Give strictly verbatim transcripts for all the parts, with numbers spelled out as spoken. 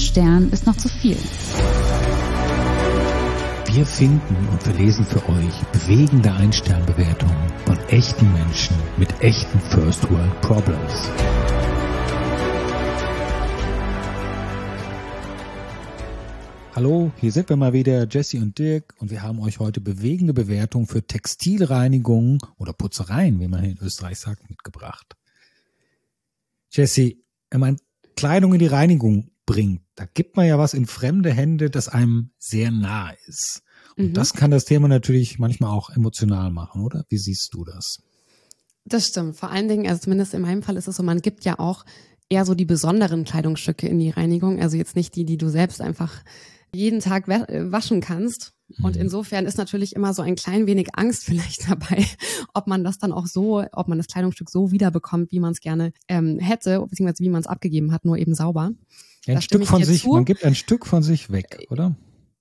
Stern ist noch zu viel. Wir finden und verlesen für euch bewegende Ein-Stern-Bewertungen von echten Menschen mit echten First-World-Problems. Hallo, hier sind wir mal wieder, Jesse und Dirk, und wir haben euch heute bewegende Bewertungen für Textilreinigungen oder Putzereien, wie man hier in Österreich sagt, mitgebracht. Jesse, wenn man Kleidung in die Reinigung bringt, da gibt man ja was in fremde Hände, das einem sehr nah ist. Und mhm. das kann das Thema natürlich manchmal auch emotional machen, oder? Wie siehst du das? Das stimmt. Vor allen Dingen, also zumindest in meinem Fall ist es so, man gibt ja auch eher so die besonderen Kleidungsstücke in die Reinigung. Also jetzt nicht die, die du selbst einfach jeden Tag waschen kannst. Und mhm. insofern ist natürlich immer so ein klein wenig Angst vielleicht dabei, ob man das dann auch so, ob man das Kleidungsstück so wiederbekommt, wie man es gerne ähm, hätte, beziehungsweise wie man es abgegeben hat, nur eben sauber. Ja, ein Stück von sich, zu. Man gibt ein Stück von sich weg, oder?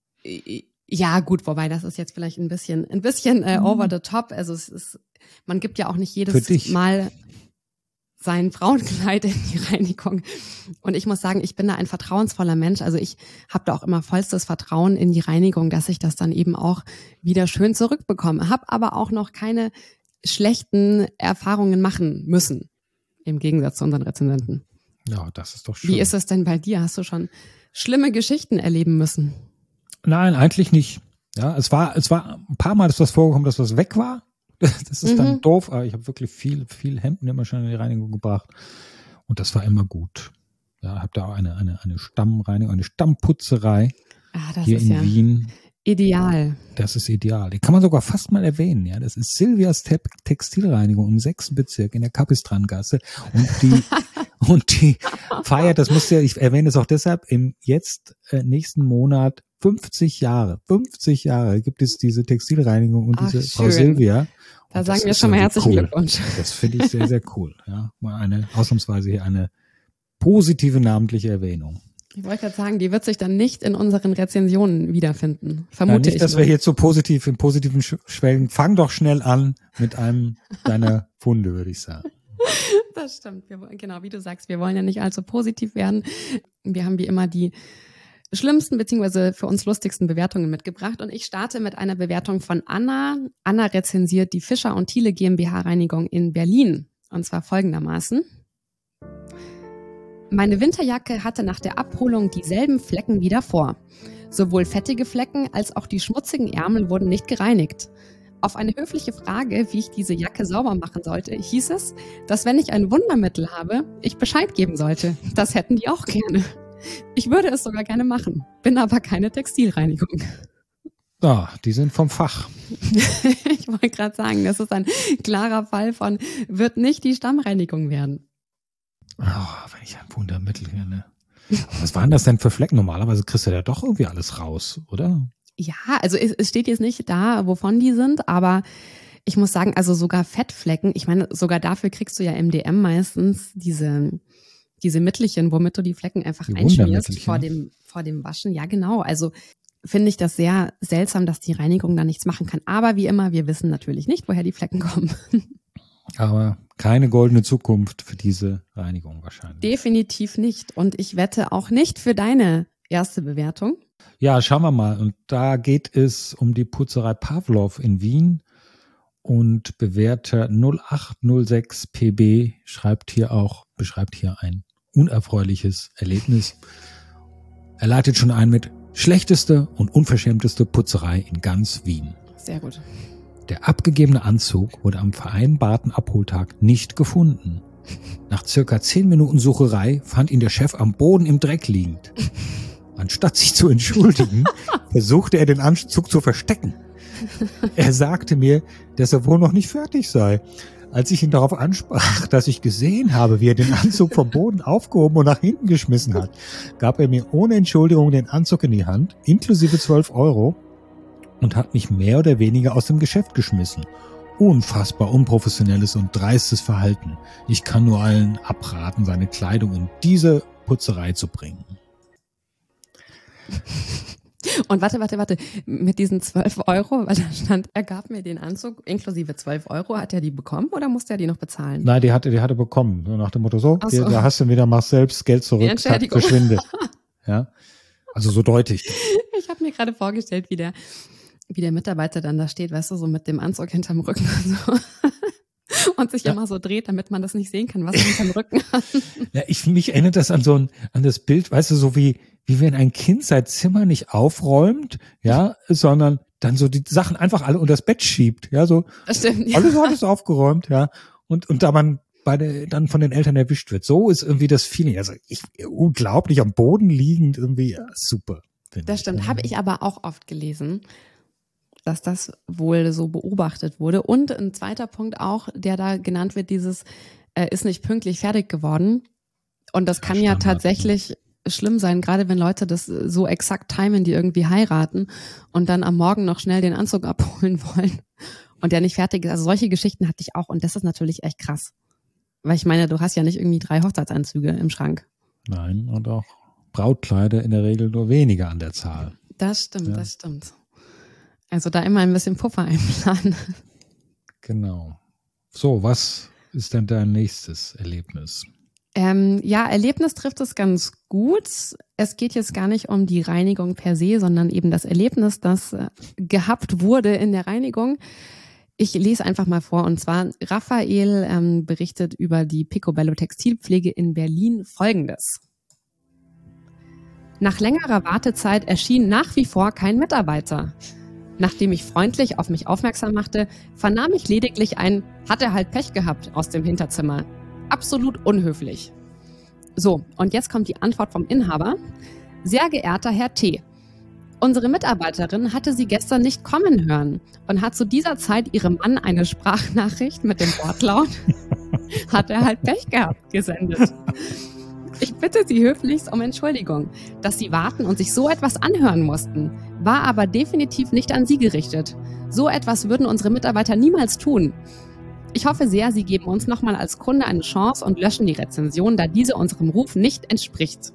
Ja, gut, wobei das ist jetzt vielleicht ein bisschen, ein bisschen äh, over the top. Also es ist, man gibt ja auch nicht jedes Mal sein Frauenkleid in die Reinigung. Und ich muss sagen, ich bin da ein vertrauensvoller Mensch. Also ich habe da auch immer vollstes Vertrauen in die Reinigung, dass ich das dann eben auch wieder schön zurückbekomme. Habe aber auch noch keine schlechten Erfahrungen machen müssen, im Gegensatz zu unseren Rezensenten. Ja, das ist doch schön. Wie ist es denn bei dir? Hast du schon schlimme Geschichten erleben müssen? Nein, eigentlich nicht. Ja, es war, es war ein paar Mal ist das vorgekommen, dass was weg war. Das ist mhm. dann doof, aber ich habe wirklich viel, viel Hemden immer schon in die Reinigung gebracht. Und das war immer gut. Ja, habe da auch eine, eine, eine Stammreinigung, eine Stammputzerei ah, das hier ist in ja Wien. Ideal. Das ist ideal. Die kann man sogar fast mal erwähnen. Ja, das ist Silvias Te- Textilreinigung im sechsten Bezirk in der Kapistrangasse. Und die, und die feiert, das muss ja, ich erwähne es auch deshalb, im jetzt äh, nächsten Monat fünfzig Jahre, fünfzig Jahre gibt es diese Textilreinigung und Ach, diese schön. Frau Silvia. Da sagen wir schon mal herzlichen cool. Glückwunsch. Das finde ich sehr, sehr cool. Ja, mal eine, ausnahmsweise hier eine positive namentliche Erwähnung. Ich wollte gerade sagen, die wird sich dann nicht in unseren Rezensionen wiederfinden. Vermute ja, nicht, ich dass mal. wir hier zu positiv, in positiven Schwellen, fang doch schnell an mit einem deiner Funde, würde ich sagen. Das stimmt. Wir, genau, wie du sagst, wir wollen ja nicht allzu positiv werden. Wir haben wie immer die schlimmsten beziehungsweise für uns lustigsten Bewertungen mitgebracht. Und ich starte mit einer Bewertung von Anna. Anna rezensiert die Fischer und Thiele GmbH Reinigung in Berlin. Und zwar folgendermaßen. Meine Winterjacke hatte nach der Abholung dieselben Flecken wie davor. Sowohl fettige Flecken als auch die schmutzigen Ärmel wurden nicht gereinigt. Auf eine höfliche Frage, wie ich diese Jacke sauber machen sollte, hieß es, dass wenn ich ein Wundermittel habe, ich Bescheid geben sollte. Das hätten die auch gerne. Ich würde es sogar gerne machen, bin aber keine Textilreinigung. Ja, die sind vom Fach. Ich wollte gerade sagen, das ist ein klarer Fall von, wird nicht die Stammreinigung werden. Oh, wenn ich ein Wundermittel kenne. Was waren das denn für Flecken? Normalerweise kriegst du ja doch irgendwie alles raus, oder? Ja, also es, es steht jetzt nicht da, wovon die sind, aber ich muss sagen, also sogar Fettflecken, ich meine, sogar dafür kriegst du ja im D M meistens diese, diese Mittelchen, womit du die Flecken einfach die einschmierst vor dem, vor dem Waschen. Ja, genau. Also finde ich das sehr seltsam, dass die Reinigung da nichts machen kann. Aber wie immer, wir wissen natürlich nicht, woher die Flecken kommen. Aber keine goldene Zukunft für diese Reinigung wahrscheinlich. Definitiv nicht. Und ich wette auch nicht für deine erste Bewertung. Ja, schauen wir mal. Und da geht es um die Putzerei Pavlov in Wien. Und Bewerter null acht null sechs P B schreibt hier auch, beschreibt hier ein unerfreuliches Erlebnis. Er leitet schon ein mit schlechteste und unverschämteste Putzerei in ganz Wien. Sehr gut. Der abgegebene Anzug wurde am vereinbarten Abholtag nicht gefunden. Nach circa zehn Minuten Sucherei fand ihn der Chef am Boden im Dreck liegend. Anstatt sich zu entschuldigen, versuchte er den Anzug zu verstecken. Er sagte mir, dass er wohl noch nicht fertig sei. Als ich ihn darauf ansprach, dass ich gesehen habe, wie er den Anzug vom Boden aufgehoben und nach hinten geschmissen hat, gab er mir ohne Entschuldigung den Anzug in die Hand, inklusive zwölf Euro, und hat mich mehr oder weniger aus dem Geschäft geschmissen. Unfassbar unprofessionelles und dreistes Verhalten. Ich kann nur allen abraten, seine Kleidung in diese Putzerei zu bringen. Und warte, warte, warte, mit diesen zwölf Euro, weil da stand, er gab mir den Anzug inklusive zwölf Euro, hat er die bekommen oder musste er die noch bezahlen? Nein, die hatte, die hatte bekommen. So nach dem Motto, so, Ach so. da hast du wieder, machst selbst Geld zurück, zack, verschwinde. Ja, also so deutlich. Ich habe mir gerade vorgestellt, wie der, wie der Mitarbeiter dann da steht, weißt du, so mit dem Anzug hinterm Rücken und, so. und sich ja. immer so dreht, damit man das nicht sehen kann, was er hinterm Rücken hat. Ja, ich, mich erinnert das an so ein, an das Bild, weißt du, so wie, wie wenn ein Kind sein Zimmer nicht aufräumt, ja, sondern dann so die Sachen einfach alle unter das Bett schiebt, ja, so. Das stimmt, ja. Alles, alles aufgeräumt, ja. Und, und da man bei der, dann von den Eltern erwischt wird. So ist irgendwie das Feeling. Also ich, unglaublich am Boden liegend irgendwie, ja, super. Das stimmt, habe ich aber auch oft gelesen, dass das wohl so beobachtet wurde. Und ein zweiter Punkt auch, der da genannt wird, dieses äh, ist nicht pünktlich fertig geworden. Und das kann ja, Standard, ja tatsächlich ja. schlimm sein, gerade wenn Leute das so exakt timen, die irgendwie heiraten und dann am Morgen noch schnell den Anzug abholen wollen und der nicht fertig ist. Also solche Geschichten hatte ich auch und das ist natürlich echt krass. Weil ich meine, du hast ja nicht irgendwie drei Hochzeitsanzüge im Schrank. Nein, und auch Brautkleider in der Regel nur weniger an der Zahl. Das stimmt, ja. das stimmt. Also da immer ein bisschen Puffer einplanen. Genau. So, was ist denn dein nächstes Erlebnis? Ähm, ja, Erlebnis trifft es ganz gut. Es geht jetzt gar nicht um die Reinigung per se, sondern eben das Erlebnis, das äh, gehabt wurde in der Reinigung. Ich lese einfach mal vor, und zwar Raphael ähm, berichtet über die Picobello Textilpflege in Berlin Folgendes. Nach längerer Wartezeit erschien nach wie vor kein Mitarbeiter. Nachdem ich freundlich auf mich aufmerksam machte, vernahm ich lediglich ein „Hat er halt Pech gehabt" aus dem Hinterzimmer. Absolut unhöflich. So, und jetzt kommt die Antwort vom Inhaber. Sehr geehrter Herr T., unsere Mitarbeiterin hatte Sie gestern nicht kommen hören und hat zu dieser Zeit Ihrem Mann eine Sprachnachricht mit dem Wortlaut „Hat er halt Pech gehabt" gesendet. Ich bitte Sie höflichst um Entschuldigung, dass Sie warten und sich so etwas anhören mussten, war aber definitiv nicht an Sie gerichtet. So etwas würden unsere Mitarbeiter niemals tun. Ich hoffe sehr, Sie geben uns nochmal als Kunde eine Chance und löschen die Rezension, da diese unserem Ruf nicht entspricht.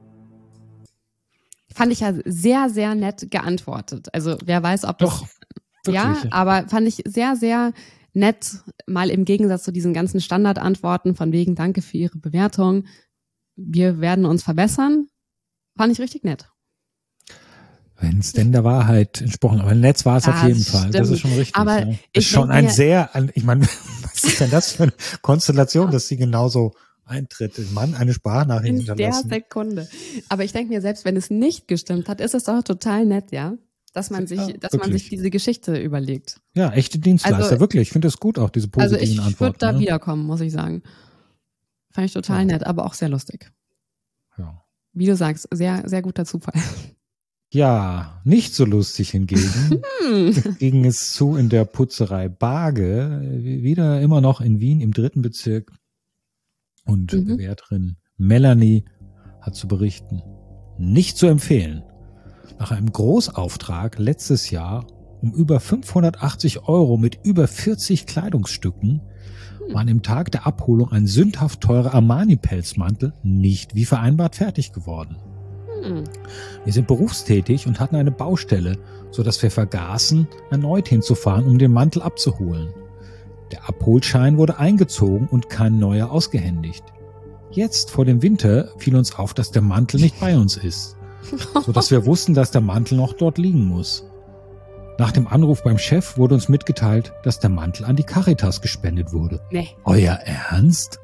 Fand ich ja sehr, sehr nett geantwortet. Also wer weiß, ob das... Doch, wirklich, ja, aber fand ich sehr, sehr nett, mal im Gegensatz zu diesen ganzen Standardantworten von wegen Danke für Ihre Bewertung. Wir werden uns verbessern. Fand ich richtig nett. Wenn es denn der Wahrheit entsprochen, aber im Netz war es ja, auf jeden Fall. Stimmt. Das ist schon richtig. Aber ja. Das ist schon ein sehr, ich meine, was ist denn das für eine Konstellation, dass sie genauso eintritt? Mann, eine Sprachnachricht in hinterlassen. Der Sekunde. Aber ich denke mir, selbst wenn es nicht gestimmt hat, ist es doch total nett, ja, dass man sich, ja, dass wirklich. man sich diese Geschichte überlegt. Ja, echte Dienstleister, also, wirklich. Ich finde das gut, auch diese positiven also ich Antworten. Ich würde da ne? wiederkommen, muss ich sagen. Fand ich total ja. nett, aber auch sehr lustig. Ja. Wie du sagst, sehr, sehr guter Zufall. Ja, nicht so lustig hingegen ging es zu in der Putzerei Barge, wieder immer noch in Wien im dritten Bezirk. Und mhm. Bewährterin Melanie hat zu berichten, nicht zu empfehlen. Nach einem Großauftrag letztes Jahr um über fünfhundertachtzig Euro mit über vierzig Kleidungsstücken war an dem Tag der Abholung ein sündhaft teurer Armani-Pelzmantel nicht wie vereinbart fertig geworden. Hm. Wir sind berufstätig und hatten eine Baustelle, sodass wir vergaßen, erneut hinzufahren, um den Mantel abzuholen. Der Abholschein wurde eingezogen und kein neuer ausgehändigt. Jetzt vor dem Winter fiel uns auf, dass der Mantel nicht bei uns ist, sodass wir wussten, dass der Mantel noch dort liegen muss. Nach dem Anruf beim Chef wurde uns mitgeteilt, dass der Mantel an die Caritas gespendet wurde. Nee. Euer Ernst?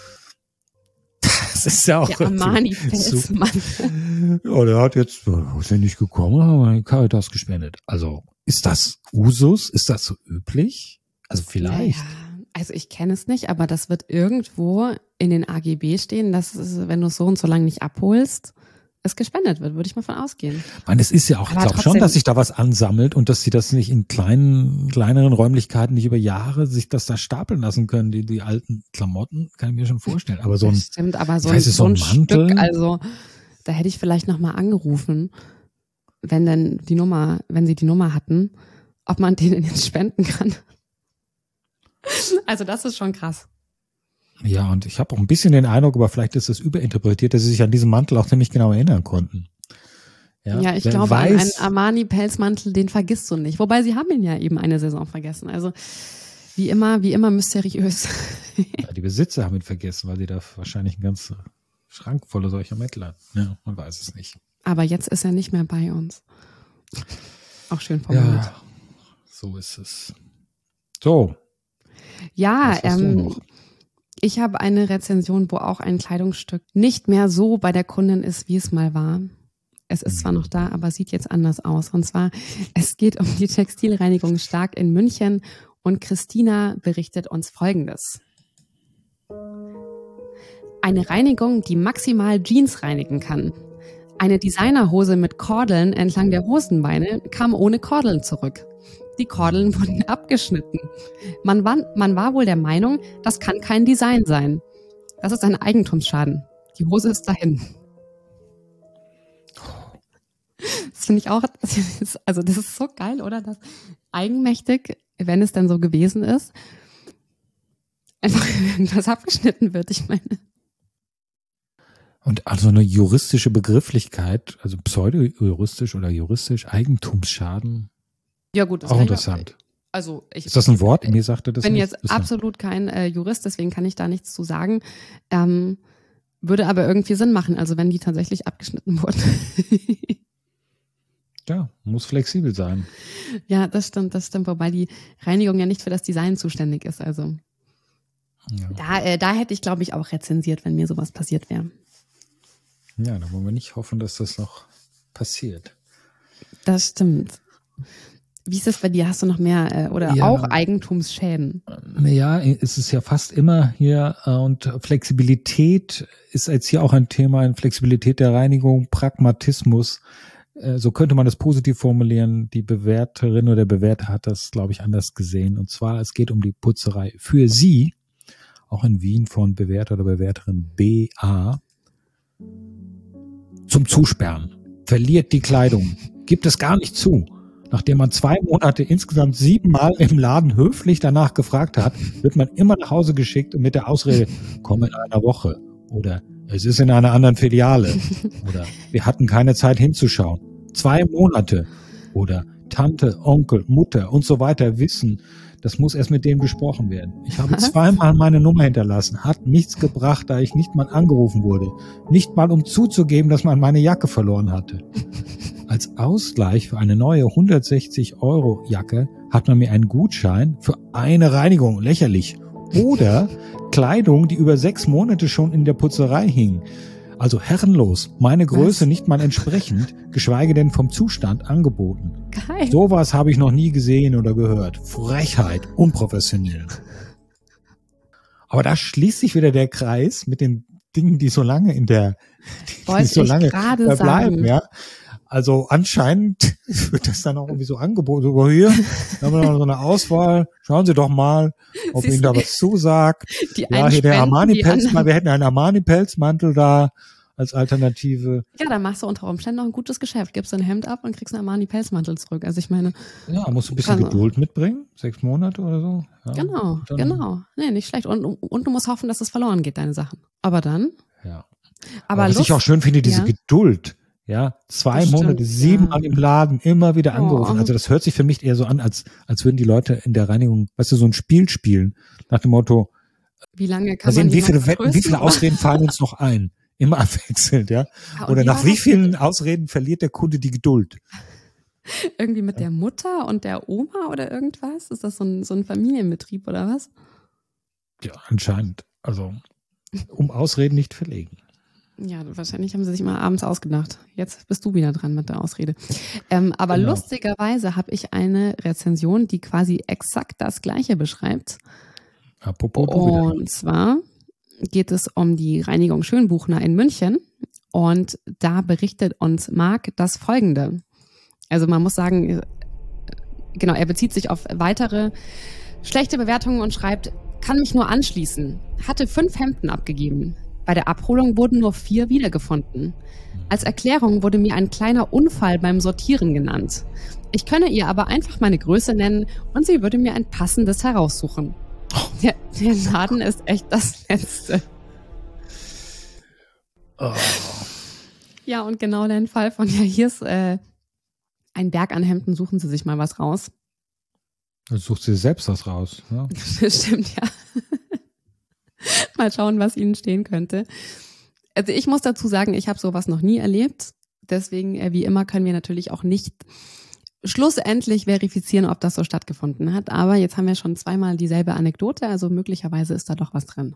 Das ist ja auch... Der Armani-Pelzmantel. Ja, der hat jetzt, ist ja nicht gekommen, haben wir an die Caritas gespendet. Also, ist das Usus? Ist das so üblich? Also vielleicht. Ja, also ich kenne es nicht, aber das wird irgendwo in den A G B stehen, dass es, wenn du es so und so lange nicht abholst, es gespendet wird, würde ich mal von ausgehen. Ich meine, es ist ja auch, aber ich glaube schon, dass sich da was ansammelt und dass sie das nicht in kleinen, kleineren Räumlichkeiten nicht über Jahre sich das da stapeln lassen können, die, die alten Klamotten, kann ich mir schon vorstellen. Aber so ein, das stimmt, aber so, weiß, ein, so ein Mantel, Stück, also da hätte ich vielleicht nochmal angerufen, wenn denn die Nummer, wenn sie die Nummer hatten, ob man denen jetzt spenden kann. Also das ist schon krass. Ja, und ich habe auch ein bisschen den Eindruck, aber vielleicht ist das überinterpretiert, dass sie sich an diesen Mantel auch ziemlich genau erinnern konnten. Ja, ja ich glaube, weiß, an einen Armani-Pelzmantel, den vergisst du nicht. Wobei sie haben ihn ja eben eine Saison vergessen. Also wie immer, wie immer mysteriös. Ja, die Besitzer haben ihn vergessen, weil sie da wahrscheinlich ein ganz Schrank voller solcher Mettler. Ja, man weiß es nicht. Aber jetzt ist er nicht mehr bei uns. Auch schön formuliert. Ja, so ist es. So. Ja, ähm, ich habe eine Rezension, wo auch ein Kleidungsstück nicht mehr so bei der Kundin ist, wie es mal war. Es ist zwar noch da, aber sieht jetzt anders aus. Und zwar, es geht um die Textilreinigung Stark in München und Christina berichtet uns Folgendes. Eine Reinigung, die maximal Jeans reinigen kann. Eine Designerhose mit Kordeln entlang der Hosenbeine kam ohne Kordeln zurück. Die Kordeln wurden abgeschnitten. Man war, man war wohl der Meinung, das kann kein Design sein. Das ist ein Eigentumsschaden. Die Hose ist dahin. Das finde ich auch, also das ist so geil, oder? Das eigenmächtig, wenn es denn so gewesen ist, einfach irgendwas abgeschnitten wird, ich meine. Und also eine juristische Begrifflichkeit, also pseudo-juristisch oder juristisch, Eigentumsschaden. Ja gut, das auch interessant. Also ich, ist das ein Wort? Mir sagte das bin nicht. jetzt ist absolut kein äh, Jurist, deswegen kann ich da nichts zu sagen. Ähm, würde aber irgendwie Sinn machen, also wenn die tatsächlich abgeschnitten wurden. Ja, muss flexibel sein. Ja, das stimmt, das stimmt, wobei die Reinigung ja nicht für das Design zuständig ist. Also ja. da, äh, da hätte ich, glaube ich, auch rezensiert, wenn mir sowas passiert wäre. Ja, da wollen wir nicht hoffen, dass das noch passiert. Das stimmt. Wie ist das bei dir? Hast du noch mehr äh, oder ja, auch Eigentumsschäden? Ja, es ist ja fast immer hier äh, und Flexibilität ist jetzt hier auch ein Thema, Flexibilität der Reinigung, Pragmatismus. Äh, so könnte man das positiv formulieren. Die Bewerterin oder der Bewerter hat das, glaube ich, anders gesehen. Und zwar, es geht um die Putzerei. Für sie, auch in Wien von Bewerter oder Bewerterin B A, zum Zusperren. Verliert die Kleidung. Gibt es gar nicht zu. Nachdem man zwei Monate insgesamt siebenmal im Laden höflich danach gefragt hat, wird man immer nach Hause geschickt und mit der Ausrede, komm in einer Woche. Oder es ist in einer anderen Filiale. Oder wir hatten keine Zeit hinzuschauen. Zwei Monate. Oder Tante, Onkel, Mutter und so weiter wissen, das muss erst mit dem besprochen werden. Ich habe zweimal meine Nummer hinterlassen, hat nichts gebracht, da ich nicht mal angerufen wurde. Nicht mal um zuzugeben, dass man meine Jacke verloren hatte. Als Ausgleich für eine neue hundertsechzig Euro Jacke hat man mir einen Gutschein für eine Reinigung, lächerlich. Oder Kleidung, die über sechs Monate schon in der Putzerei hing. Also herrenlos, meine Größe Was? Nicht mal entsprechend, geschweige denn vom Zustand angeboten. Geil. Sowas habe ich noch nie gesehen oder gehört. Frechheit, unprofessionell. Aber da schließt sich wieder der Kreis mit den Dingen, die so lange in der, die, die so lange da bleiben, ja. Also anscheinend wird das dann auch irgendwie so angeboten. So, hier, da haben wir noch so eine Auswahl. Schauen Sie doch mal, ob Ihnen da was zusagt. Ja, hier der Armani-Pelzmantel. Wir hätten einen Armani-Pelzmantel da als Alternative. Ja, dann machst du unter Umständen noch ein gutes Geschäft. Gibst dein Hemd ab und kriegst einen Armani-Pelzmantel zurück. Also ich meine. Ja, musst du ein bisschen Geduld mitbringen. Sechs Monate oder so. Ja, genau, genau. Nee, nicht schlecht. Und, und du musst hoffen, dass es verloren geht, deine Sachen. Aber dann. Ja. Aber, Aber was Lust, ich auch schön finde, diese ja. Geduld. Ja, zwei das Monate, stimmt, siebenmal ja. im Laden, immer wieder angerufen. Oh. Also das hört sich für mich eher so an, als als würden die Leute in der Reinigung, weißt du, so ein Spiel spielen. Nach dem Motto, wie lange kann sehen, man wie viele Wetten, wie viele Ausreden fallen uns noch ein? Immer abwechselnd, ja. ja Oder nach wie vielen Ausreden verliert der Kunde die Geduld? Irgendwie mit ja. der Mutter und der Oma oder irgendwas? Ist das so ein, so ein Familienbetrieb oder was? Ja, anscheinend. Also, um Ausreden nicht verlegen. Ja, wahrscheinlich haben sie sich mal abends ausgedacht. Jetzt bist du wieder dran mit der Ausrede. Ähm, aber genau. Lustigerweise habe ich eine Rezension, die quasi exakt das Gleiche beschreibt. Apropos du Und wieder. zwar geht es um die Reinigung Schönbuchner in München. Und da berichtet uns Marc das Folgende. Also man muss sagen, genau, er bezieht sich auf weitere schlechte Bewertungen und schreibt, kann mich nur anschließen. Hatte fünf Hemden abgegeben. Bei der Abholung wurden nur vier wiedergefunden. Als Erklärung wurde mir ein kleiner Unfall beim Sortieren genannt. Ich könne ihr aber einfach meine Größe nennen und sie würde mir ein passendes heraussuchen. Der, der Laden ist echt das Letzte. Oh. Ja, und genau dein Fall von, ja, hier ist äh, ein Berg an Hemden, suchen Sie sich mal was raus. Dann sucht sie selbst was raus. Ja? Stimmt, ja. Mal schauen, was ihnen stehen könnte. Also ich muss dazu sagen, ich habe sowas noch nie erlebt. Deswegen, äh, wie immer, können wir natürlich auch nicht schlussendlich verifizieren, ob das so stattgefunden hat. Aber jetzt haben wir schon zweimal dieselbe Anekdote, also möglicherweise ist da doch was drin.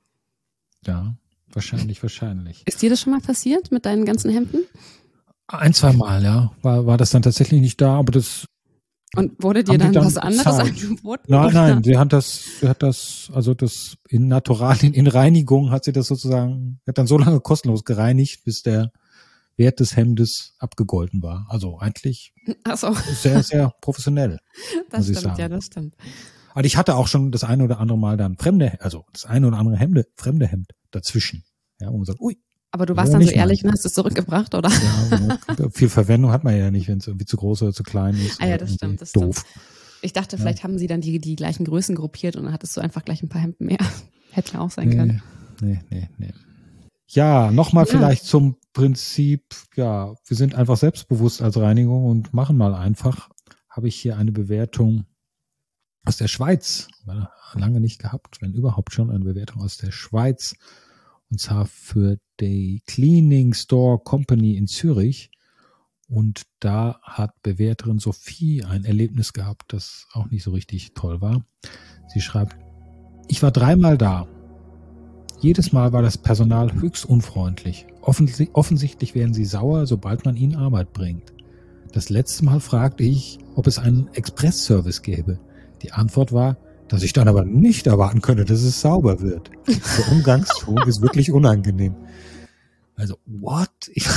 Ja, wahrscheinlich, wahrscheinlich. Ist dir das schon mal passiert mit deinen ganzen Hemden? Ein, zwei Mal, ja. War, war das dann tatsächlich nicht da, aber das. Und wurde dir dann, dann was anderes angeboten? Nein, nein, sie hat das, sie hat das, also das in Naturalien, in Reinigung hat sie das sozusagen, hat dann so lange kostenlos gereinigt, bis der Wert des Hemdes abgegolten war. Also eigentlich Ach so. sehr, sehr professionell. Das stimmt, ja, das stimmt. Aber ich hatte auch schon das eine oder andere Mal dann fremde, also das eine oder andere Hemde, fremde Hemd dazwischen. Ja, wo man sagt, ui. Aber du warst dann so ehrlich und hast es zurückgebracht, oder? Ja, viel Verwendung hat man ja nicht, wenn es irgendwie zu groß oder zu klein ist. Ah ja, das stimmt, das doof. stimmt. Ich dachte, vielleicht ja. haben sie dann die, die gleichen Größen gruppiert und dann hattest du einfach gleich ein paar Hemden mehr. Hätte ja auch sein nee, können. Nee, nee, nee. Ja, nochmal ja. vielleicht zum Prinzip, ja, wir sind einfach selbstbewusst als Reinigung und machen mal einfach. Habe ich hier eine Bewertung aus der Schweiz, lange nicht gehabt, wenn überhaupt schon eine Bewertung aus der Schweiz. Und zwar für die Cleaning Store Company in Zürich. Und da hat Bewerterin Sophie ein Erlebnis gehabt, das auch nicht so richtig toll war. Sie schreibt, ich war dreimal da. Jedes Mal war das Personal höchst unfreundlich. Offens- offensichtlich werden sie sauer, sobald man ihnen Arbeit bringt. Das letzte Mal fragte ich, ob es einen Express-Service gäbe. Die Antwort war, dass ich dann aber nicht erwarten könnte, dass es sauber wird. Der Umgangston ist wirklich unangenehm. Also, what?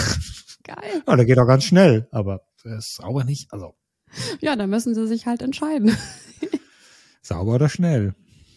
Geil. Ja, der geht auch ganz schnell, aber er ist sauber nicht. Also. Ja, dann müssen sie sich halt entscheiden. Sauber oder schnell.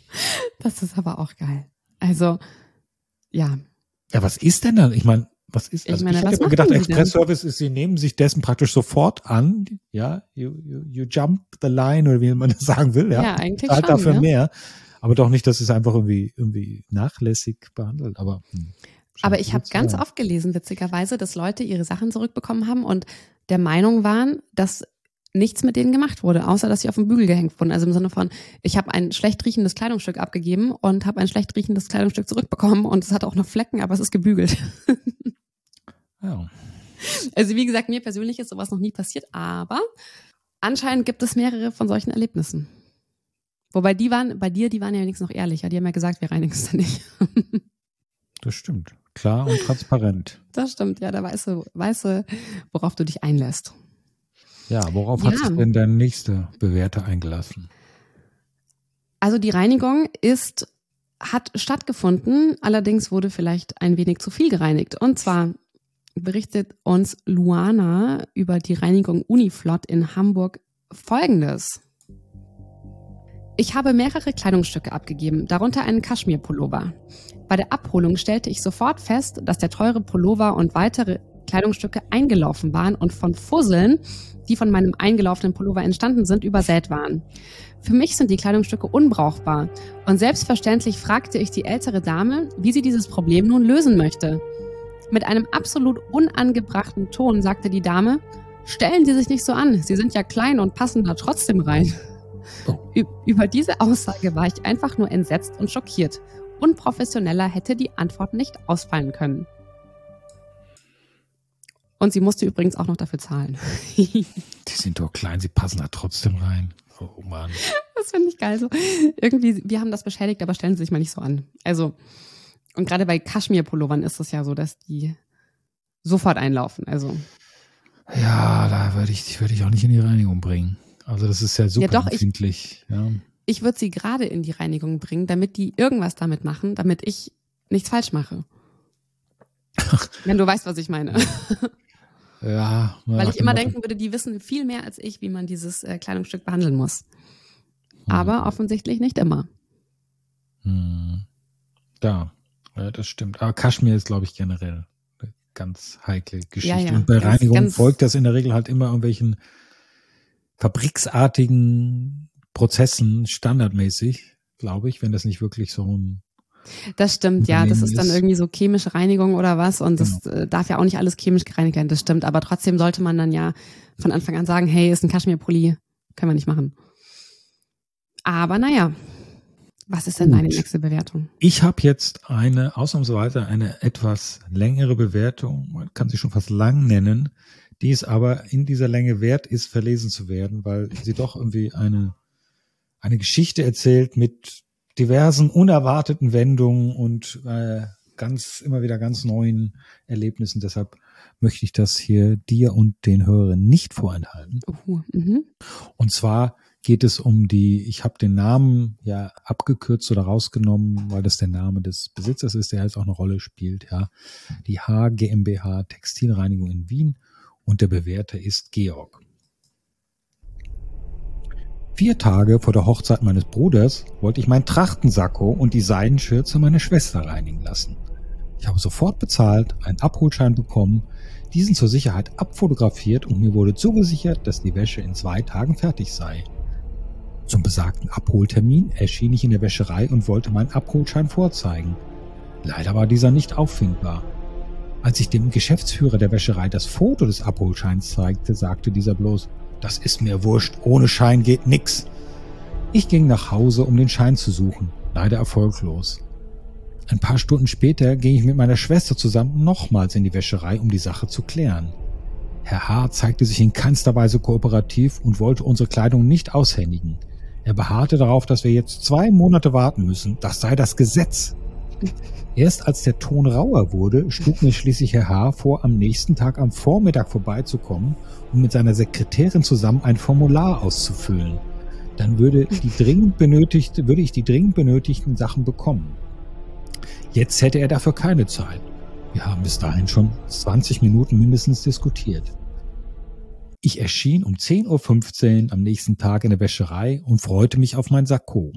Das ist aber auch geil. Also, ja. Ja, was ist denn dann? Ich meine, was ist, also ich, meine, ich hätte immer gedacht, Express-Service ist, sie nehmen sich dessen praktisch sofort an, ja, you, you, you jump the line, oder wie man das sagen will, ja. Ja, eigentlich zahlt schon, dafür ja. mehr, aber doch nicht, dass es einfach irgendwie, irgendwie nachlässig behandelt, aber. Hm, aber ich habe ganz oft gelesen, witzigerweise, dass Leute ihre Sachen zurückbekommen haben und der Meinung waren, dass nichts mit denen gemacht wurde, außer dass sie auf den Bügel gehängt wurden. Also im Sinne von, ich habe ein schlecht riechendes Kleidungsstück abgegeben und habe ein schlecht riechendes Kleidungsstück zurückbekommen und es hat auch noch Flecken, aber es ist gebügelt. Ja. Also wie gesagt, mir persönlich ist sowas noch nie passiert, aber anscheinend gibt es mehrere von solchen Erlebnissen. Wobei die waren, bei dir, die waren ja wenigstens noch ehrlicher. Die haben ja gesagt, wir reinigen es dann nicht. Das stimmt. Klar und transparent. Das stimmt, ja, da weißt du, weißt du, worauf du dich einlässt. Ja, worauf ja. hat sich denn der nächste Bewerter eingelassen? Also die Reinigung ist, hat stattgefunden, allerdings wurde vielleicht ein wenig zu viel gereinigt. Und zwar berichtet uns Luana über die Reinigung Uniflot in Hamburg Folgendes. Ich habe mehrere Kleidungsstücke abgegeben, darunter einen Kaschmir-Pullover. Bei der Abholung stellte ich sofort fest, dass der teure Pullover und weitere Kleidungsstücke eingelaufen waren und von Fusseln, die von meinem eingelaufenen Pullover entstanden sind, übersät waren. Für mich sind die Kleidungsstücke unbrauchbar und selbstverständlich fragte ich die ältere Dame, wie sie dieses Problem nun lösen möchte. Mit einem absolut unangebrachten Ton sagte die Dame, stellen Sie sich nicht so an, Sie sind ja klein und passen da trotzdem rein. Oh. Ü- über diese Aussage war ich einfach nur entsetzt und schockiert. Unprofessioneller hätte die Antwort nicht ausfallen können. Und sie musste übrigens auch noch dafür zahlen. Die sind doch klein, sie passen da trotzdem rein. Oh Mann. Das finde ich geil. So, irgendwie, wir haben das beschädigt, aber stellen Sie sich mal nicht so an. Also, und gerade bei Kaschmir-Pullovern ist es ja so, dass die sofort einlaufen. Also. Ja, da würde ich, würde ich auch nicht in die Reinigung bringen. Also das ist ja super ja, doch, empfindlich. Ich, ja. ich würde sie gerade in die Reinigung bringen, damit die irgendwas damit machen, damit ich nichts falsch mache. Wenn du weißt, was ich meine. Ja. Weil ich immer denken würde, die wissen viel mehr als ich, wie man dieses äh, Kleidungsstück behandeln muss. Hm. Aber offensichtlich nicht immer. Hm. Ja, ja, das stimmt. Aber Kaschmir ist, glaube ich, generell eine ganz heikle Geschichte. Ja, ja. Und bei ganz, Reinigung ganz folgt das in der Regel halt immer irgendwelchen fabriksartigen Prozessen standardmäßig, glaube ich, wenn das nicht wirklich so ein Das stimmt, ja, das ist dann irgendwie so chemische Reinigung oder was und das genau. darf ja auch nicht alles chemisch gereinigt werden, das stimmt, aber trotzdem sollte man dann ja von Anfang an sagen, hey, ist ein Kaschmirpulli, können wir nicht machen. Aber naja, Was ist denn Gut. deine nächste Bewertung? Ich habe jetzt eine, ausnahmsweise eine etwas längere Bewertung, man kann sie schon fast lang nennen, die es aber in dieser Länge wert ist, verlesen zu werden, weil sie doch irgendwie eine, eine Geschichte erzählt mit diversen unerwarteten Wendungen und äh, ganz immer wieder ganz neuen Erlebnissen. Deshalb möchte ich das hier dir und den Hörern nicht vorenthalten. Uh, mhm. Und zwar geht es um die, ich habe den Namen ja abgekürzt oder rausgenommen, weil das der Name des Besitzers ist, der jetzt auch eine Rolle spielt, ja. Die H GmbH Textilreinigung in Wien und der Bewerter ist Georg. Vier Tage vor der Hochzeit meines Bruders wollte ich mein Trachtensacko und die Seidenschürze meiner Schwester reinigen lassen. Ich habe sofort bezahlt, einen Abholschein bekommen, diesen zur Sicherheit abfotografiert und mir wurde zugesichert, dass die Wäsche in zwei Tagen fertig sei. Zum besagten Abholtermin erschien ich in der Wäscherei und wollte meinen Abholschein vorzeigen. Leider war dieser nicht auffindbar. Als ich dem Geschäftsführer der Wäscherei das Foto des Abholscheins zeigte, sagte dieser bloß, das ist mir wurscht, ohne Schein geht nix. Ich ging nach Hause, um den Schein zu suchen, leider erfolglos. Ein paar Stunden später ging ich mit meiner Schwester zusammen nochmals in die Wäscherei, um die Sache zu klären. Herr H. zeigte sich in keinster Weise kooperativ und wollte unsere Kleidung nicht aushändigen. Er beharrte darauf, dass wir jetzt zwei Monate warten müssen. Das sei das Gesetz. Erst als der Ton rauer wurde, schlug mir schließlich Herr H. vor, am nächsten Tag am Vormittag vorbeizukommen, um mit seiner Sekretärin zusammen ein Formular auszufüllen. Dann würde, die dringend benötigte, würde ich die dringend benötigten Sachen bekommen. Jetzt hätte er dafür keine Zeit. Wir haben bis dahin schon zwanzig Minuten mindestens diskutiert. Ich erschien um zehn Uhr fünfzehn am nächsten Tag in der Wäscherei und freute mich auf mein Sakko.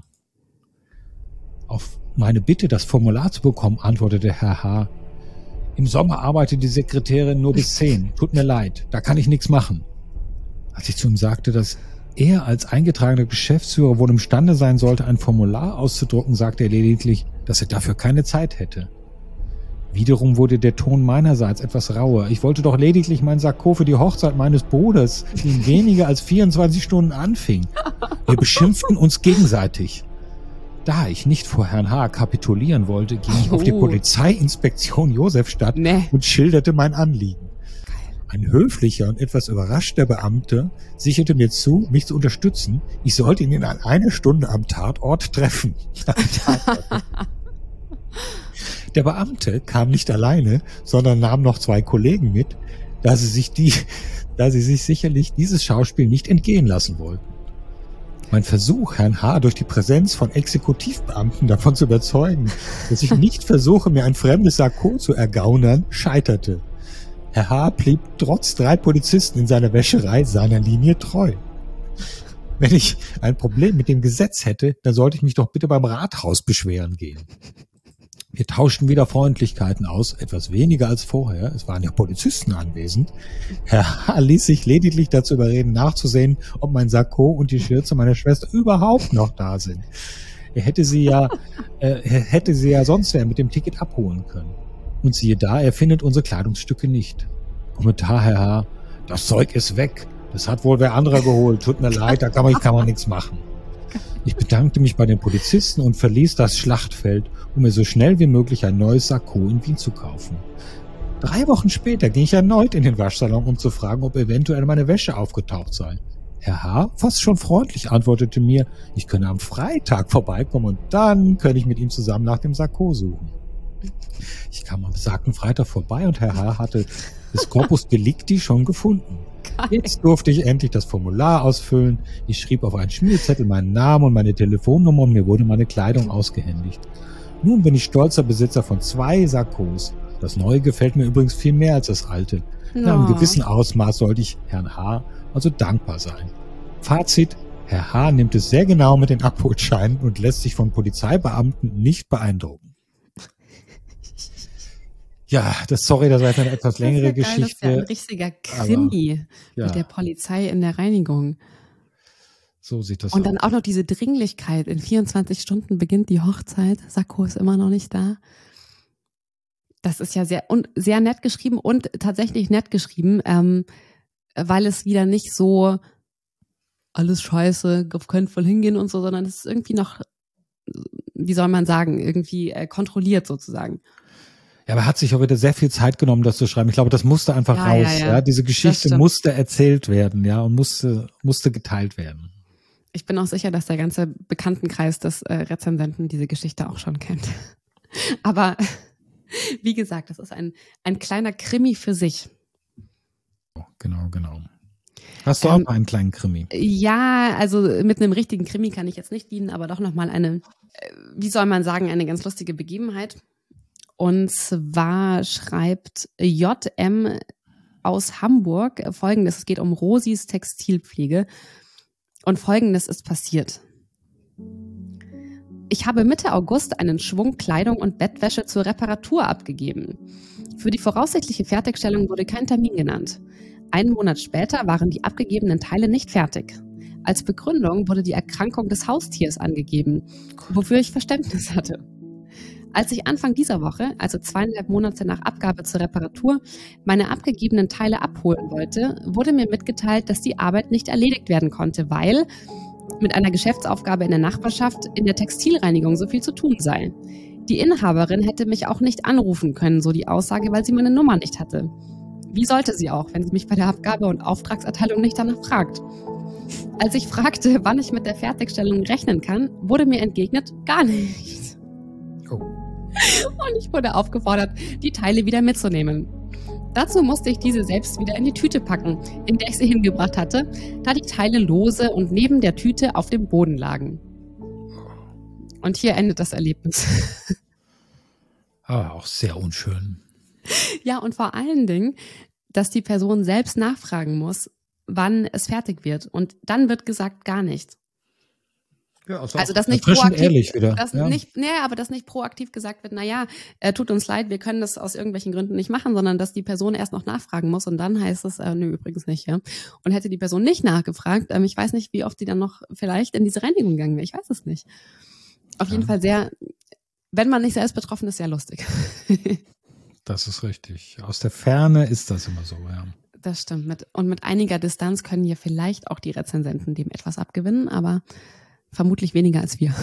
Auf meine Bitte, das Formular zu bekommen, antwortete Herr H. Im Sommer arbeitet die Sekretärin nur bis zehn. Tut mir leid, da kann ich nichts machen. Als ich zu ihm sagte, dass er als eingetragener Geschäftsführer wohl imstande sein sollte, ein Formular auszudrucken, sagte er lediglich, dass er dafür keine Zeit hätte. Wiederum wurde der Ton meinerseits etwas rauer. Ich wollte doch lediglich mein Sakko für die Hochzeit meines Bruders, die in weniger als vierundzwanzig Stunden anfing. Wir beschimpften uns gegenseitig. Da ich nicht vor Herrn H. kapitulieren wollte, ging ich oh. auf die Polizeiinspektion Josefstadt nee. und schilderte mein Anliegen. Ein höflicher und etwas überraschter Beamter sicherte mir zu, mich zu unterstützen. Ich sollte ihn in einer Stunde am Tatort treffen. Der Beamte kam nicht alleine, sondern nahm noch zwei Kollegen mit, da sie sich die, da sie sich sicherlich dieses Schauspiel nicht entgehen lassen wollten. Mein Versuch, Herrn H. durch die Präsenz von Exekutivbeamten davon zu überzeugen, dass ich nicht versuche, mir ein fremdes Sakko zu ergaunern, scheiterte. Herr H. blieb trotz drei Polizisten in seiner Wäscherei seiner Linie treu. Wenn ich ein Problem mit dem Gesetz hätte, dann sollte ich mich doch bitte beim Rathaus beschweren gehen. Wir tauschten wieder Freundlichkeiten aus, etwas weniger als vorher. Es waren ja Polizisten anwesend. Herr H. ließ sich lediglich dazu überreden, nachzusehen, ob mein Sakko und die Schürze meiner Schwester überhaupt noch da sind. Er hätte sie ja, äh, er hätte sie ja sonst wer mit dem Ticket abholen können. Und siehe da, er findet unsere Kleidungsstücke nicht. Kommentar, Herr H. Das Zeug ist weg. Das hat wohl wer anderer geholt. Tut mir leid, da kann man, kann man nichts machen. Ich bedankte mich bei den Polizisten und verließ das Schlachtfeld, um mir so schnell wie möglich ein neues Sakko in Wien zu kaufen. Drei Wochen später ging ich erneut in den Waschsalon, um zu fragen, ob eventuell meine Wäsche aufgetaucht sei. Herr H. fast schon freundlich antwortete mir, ich könne am Freitag vorbeikommen und dann könne ich mit ihm zusammen nach dem Sakko suchen. Ich kam am besagten Freitag vorbei und Herr H. hatte das Corpus Delicti schon gefunden. Jetzt durfte ich endlich das Formular ausfüllen. Ich schrieb auf einen Schmierzettel meinen Namen und meine Telefonnummer und mir wurde meine Kleidung ausgehändigt. Nun bin ich stolzer Besitzer von zwei Sakkos. Das neue gefällt mir übrigens viel mehr als das alte. No. In einem gewissen Ausmaß sollte ich Herrn H. also dankbar sein. Fazit: Herr H. nimmt es sehr genau mit den Abholscheinen und lässt sich von Polizeibeamten nicht beeindrucken. Ja, das, sorry, das war jetzt eine etwas längere das ist ja geil, Geschichte. Das ist ja ein richtiger Krimi aber, ja. mit der Polizei in der Reinigung. So sieht das aus. Und dann auch noch diese Dringlichkeit. In vierundzwanzig Stunden beginnt die Hochzeit. Sakko ist immer noch nicht da. Das ist ja sehr, und sehr nett geschrieben und tatsächlich nett geschrieben, ähm, weil es wieder nicht so alles scheiße, auf keinen Fall hingehen und so, sondern es ist irgendwie noch wie soll man sagen, irgendwie äh, kontrolliert sozusagen. Ja, aber er hat sich auch wieder sehr viel Zeit genommen, das zu schreiben. Ich glaube, das musste einfach ja, raus. Ja, ja. ja. Diese Geschichte musste erzählt werden, ja, und musste, musste geteilt werden. Ich bin auch sicher, dass der ganze Bekanntenkreis des äh, Rezensenten diese Geschichte auch schon kennt. Aber wie gesagt, das ist ein, ein kleiner Krimi für sich. Genau, genau. Hast du ähm, auch einen kleinen Krimi? Ja, also mit einem richtigen Krimi kann ich jetzt nicht dienen, aber doch nochmal eine, wie soll man sagen, eine ganz lustige Begebenheit. Und zwar schreibt J M aus Hamburg Folgendes. Es geht um Rosis Textilpflege. Und Folgendes ist passiert. Ich habe Mitte August einen Schwung Kleidung und Bettwäsche zur Reparatur abgegeben. Für die voraussichtliche Fertigstellung wurde kein Termin genannt. Einen Monat später waren die abgegebenen Teile nicht fertig. Als Begründung wurde die Erkrankung des Haustiers angegeben, wofür ich Verständnis hatte. Als ich Anfang dieser Woche, also zweieinhalb Monate nach Abgabe zur Reparatur, meine abgegebenen Teile abholen wollte, wurde mir mitgeteilt, dass die Arbeit nicht erledigt werden konnte, weil mit einer Geschäftsaufgabe in der Nachbarschaft in der Textilreinigung so viel zu tun sei. Die Inhaberin hätte mich auch nicht anrufen können, so die Aussage, weil sie meine Nummer nicht hatte. Wie sollte sie auch, wenn sie mich bei der Abgabe und Auftragserteilung nicht danach fragt? Als ich fragte, wann ich mit der Fertigstellung rechnen kann, wurde mir entgegnet, gar nicht. Oh. Und ich wurde aufgefordert, die Teile wieder mitzunehmen. Dazu musste ich diese selbst wieder in die Tüte packen, in der ich sie hingebracht hatte, da die Teile lose und neben der Tüte auf dem Boden lagen. Und hier endet das Erlebnis. Ah, auch sehr unschön. Ja, und vor allen Dingen, dass die Person selbst nachfragen muss, wann es fertig wird. Und dann wird gesagt, gar nicht. Ja, also, also das nicht proaktiv, ehrlich wieder. Das ja. nicht, nee, aber dass nicht proaktiv gesagt wird, na ja, äh, tut uns leid, wir können das aus irgendwelchen Gründen nicht machen, sondern dass die Person erst noch nachfragen muss und dann heißt es, äh, nö, übrigens nicht, ja. Und hätte die Person nicht nachgefragt, ähm, ich weiß nicht, wie oft die dann noch vielleicht in diese Reinigung gegangen wäre, ich weiß es nicht. Auf ja. jeden Fall sehr, wenn man nicht selbst betroffen ist, sehr lustig. Das ist richtig. Aus der Ferne ist das immer so, ja. Das stimmt. Mit, und mit einiger Distanz können hier vielleicht auch die Rezensenten dem etwas abgewinnen, aber vermutlich weniger als wir.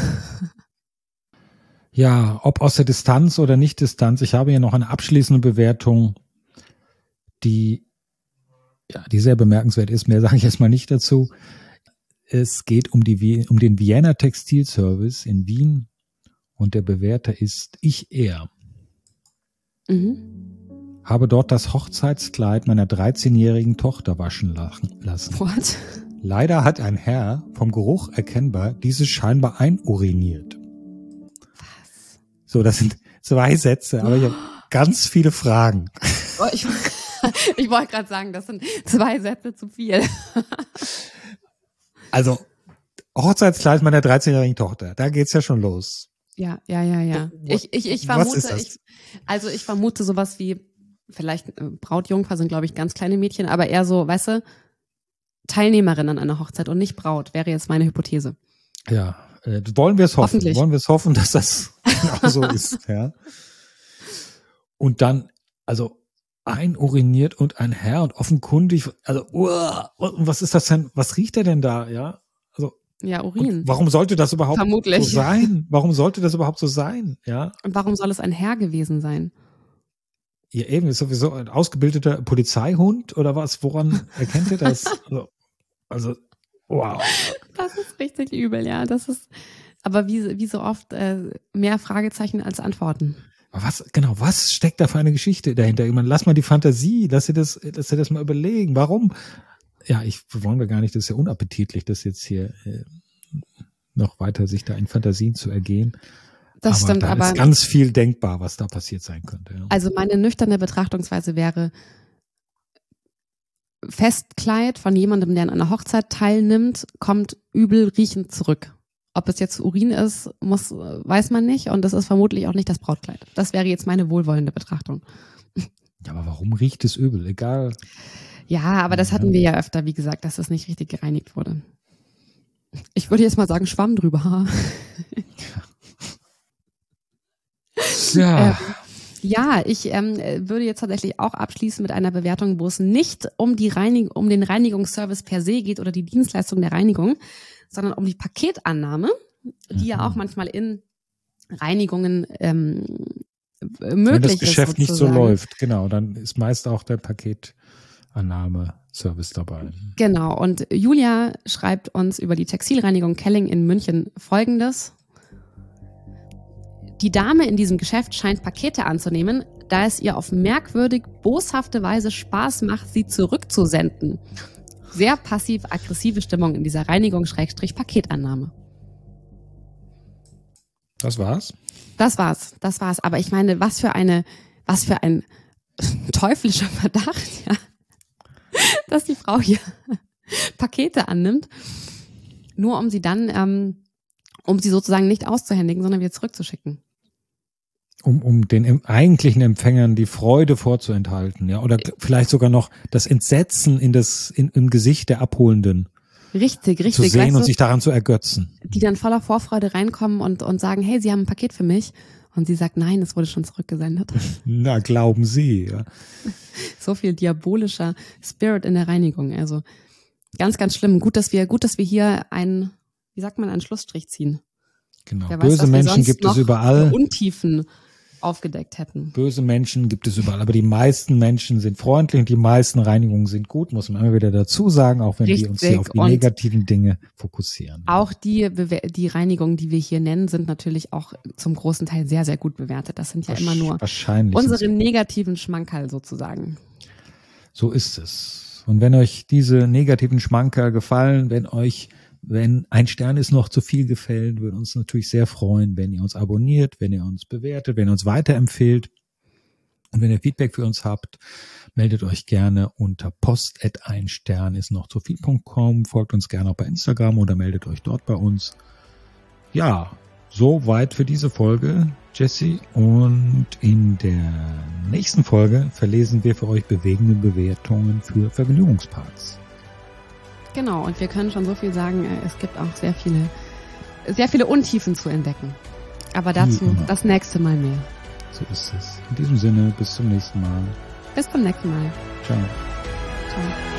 Ja, ob aus der Distanz oder nicht Distanz. Ich habe hier noch eine abschließende Bewertung, die, ja, die sehr bemerkenswert ist. Mehr sage ich erstmal nicht dazu. Es geht um, die, um den Vienna Textilservice in Wien und der Bewerter ist Ich Er. Mhm. Habe dort das Hochzeitskleid meiner dreizehnjährigen Tochter waschen lassen. What? Leider hat ein Herr, vom Geruch erkennbar, dieses scheinbar einuriniert. Was? So, das sind zwei Sätze, aber ich habe ganz viele Fragen. Oh, ich ich wollte gerade sagen, das sind zwei Sätze zu viel. Also, Hochzeitskleid meiner dreizehnjährigen Tochter, da geht's ja schon los. Ja, ja, ja, ja. Ich, ich, ich vermute, ich, also ich vermute sowas wie, vielleicht Brautjungfer sind, glaube ich, ganz kleine Mädchen, aber eher so, weißt du, Teilnehmerin an einer Hochzeit und nicht Braut, wäre jetzt meine Hypothese. Ja, äh, wollen wir es hoffen. Wollen wir es hoffen, dass das genau so ist, ja. Und dann, also einuriniert und ein Herr und offenkundig, also, uh, und was ist das denn, was riecht der denn da, ja? Also, ja, Urin. Warum sollte das überhaupt Vermutlich. so sein? Warum sollte das überhaupt so sein, ja? Und warum soll es ein Herr gewesen sein? Ja, eben, ist sowieso ein ausgebildeter Polizeihund oder was? Woran erkennt ihr das? Also, also, wow. Das ist richtig übel, ja. Das ist, aber wie, wie so oft äh, mehr Fragezeichen als Antworten. Aber was, genau, was steckt da für eine Geschichte dahinter? Ich meine, lass mal die Fantasie, lass dir das, lass dir das mal überlegen. Warum? Ja, ich wollen wir gar nicht, das ist ja unappetitlich, das jetzt hier äh, noch weiter sich da in Fantasien zu ergehen. Das aber stimmt, da aber ist ganz viel denkbar, was da passiert sein könnte. Ja. Also meine nüchterne Betrachtungsweise wäre, Festkleid von jemandem, der an einer Hochzeit teilnimmt, kommt übel riechend zurück. Ob es jetzt Urin ist, muss, weiß man nicht und das ist vermutlich auch nicht das Brautkleid. Das wäre jetzt meine wohlwollende Betrachtung. Ja, aber warum riecht es übel? Egal. Ja, aber das hatten wir ja öfter, wie gesagt, dass das nicht richtig gereinigt wurde. Ich würde jetzt mal sagen, Schwamm drüber. Ja. Ähm, ja, ich ähm, würde jetzt tatsächlich auch abschließen mit einer Bewertung, wo es nicht um die Reinig- um den Reinigungsservice per se geht oder die Dienstleistung der Reinigung, sondern um die Paketannahme, die mhm. ja auch manchmal in Reinigungen ähm, möglich ist. Wenn das Geschäft ist, nicht so läuft, genau, dann ist meist auch der Paketannahmeservice dabei. Genau, und Julia schreibt uns über die Textilreinigung Kelling in München Folgendes. Die Dame in diesem Geschäft scheint Pakete anzunehmen, da es ihr auf merkwürdig boshafte Weise Spaß macht, sie zurückzusenden. Sehr passiv-aggressive Stimmung in dieser Reinigung-Paketannahme. Das war's? Das war's, das war's. Aber ich meine, was für eine, was für ein teuflischer Verdacht, ja, dass die Frau hier Pakete annimmt, nur um sie dann, ähm, um sie sozusagen nicht auszuhändigen, sondern wieder zurückzuschicken. Um, um den eigentlichen Empfängern die Freude vorzuenthalten, ja, oder vielleicht sogar noch das Entsetzen in das, in, im Gesicht der Abholenden. Richtig, richtig. Zu sehen weißt und du, sich daran zu ergötzen. Die dann voller Vorfreude reinkommen und, und sagen, hey, Sie haben ein Paket für mich. Und sie sagt, nein, es wurde schon zurückgesendet. Na, glauben Sie, ja. So viel diabolischer Spirit in der Reinigung. Also ganz, ganz schlimm. Gut, dass wir, gut, dass wir hier einen, wie sagt man, einen Schlussstrich ziehen. Genau. Wer Böse weiß, Menschen gibt es überall. Untiefen aufgedeckt hätten. Böse Menschen gibt es überall, aber die meisten Menschen sind freundlich und die meisten Reinigungen sind gut, muss man immer wieder dazu sagen, auch wenn Richtig. wir uns hier auf die negativen Dinge fokussieren. Auch die, die Reinigungen, die wir hier nennen, sind natürlich auch zum großen Teil sehr, sehr gut bewertet. Das sind ja immer nur unsere negativen Schmankerl sozusagen. So ist es. Und wenn euch diese negativen Schmankerl gefallen, wenn euch Wenn ein Stern ist noch zu viel gefällt, würde uns natürlich sehr freuen, wenn ihr uns abonniert, wenn ihr uns bewertet, wenn ihr uns weiterempfehlt. Und wenn ihr Feedback für uns habt, meldet euch gerne unter post at ein Stern ist noch zu viel punkt com. Folgt uns gerne auch bei Instagram oder meldet euch dort bei uns. Ja, soweit für diese Folge, Jesse. Und in der nächsten Folge verlesen wir für euch bewegende Bewertungen für Vergnügungsparks. Genau, und wir können schon so viel sagen, es gibt auch sehr viele, sehr viele Untiefen zu entdecken. Aber dazu das nächste Mal mehr. So ist es. In diesem Sinne, bis zum nächsten Mal. Bis zum nächsten Mal. Ciao. Ciao.